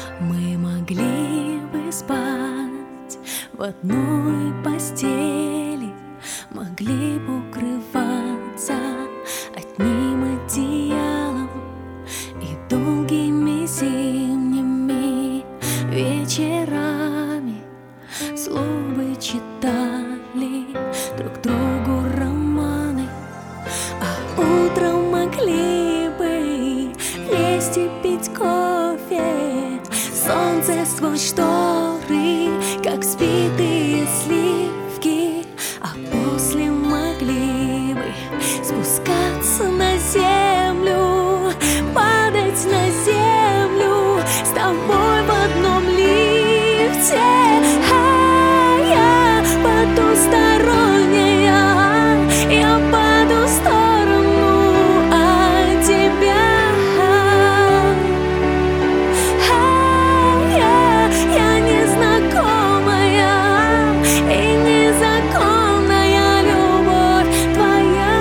Мы могли бы спать в одной постели, могли бы укрываться одним одеялом и долгими зимними вечерами вслух бы читали друг другу романы, а утром могли бы вместе пить кофе. Солнце сквозь шторы, как взбитые сливки, а после могли бы спускаться на землю, падать на землю с тобой в одном лифте. Я потусторонняя, я по ту сторону от тебя. Я незнакомая и незаконная любовь твоя.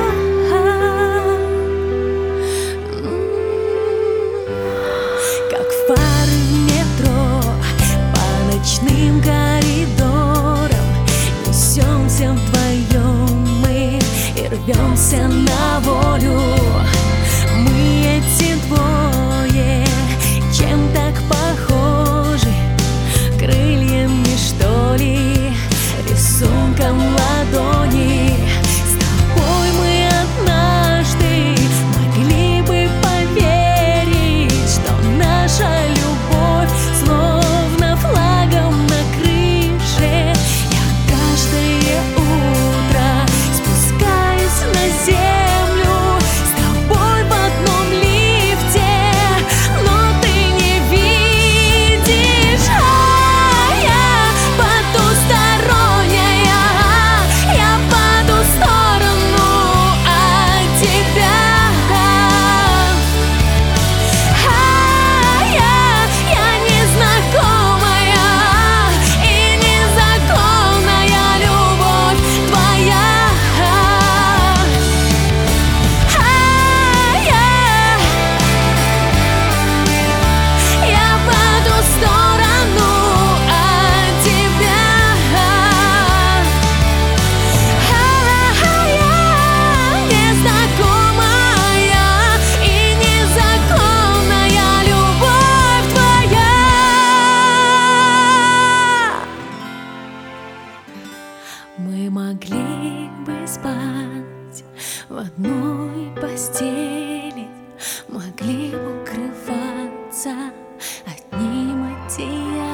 Как фары в метро по ночным коридорам несемся вдвоем мы и рвемся на волю. Мы эти двое, чем так похожи, крыльями что ли, рисунком ладони. С тобой мы однажды могли бы поверить, что наша любовь словно флагом на крыше. Я каждое утро спускаюсь на землю с тобой в одном лифте, но ты не видишь. Я потусторонняя, я по ту сторону от тебя. Я незнакомая и незаконная любовь твоя. Я по ту сторону от тебя. Незнакомая и незаконная любовь твоя. Мы могли бы спать в одной постели, могли бы укрываться одним одеялом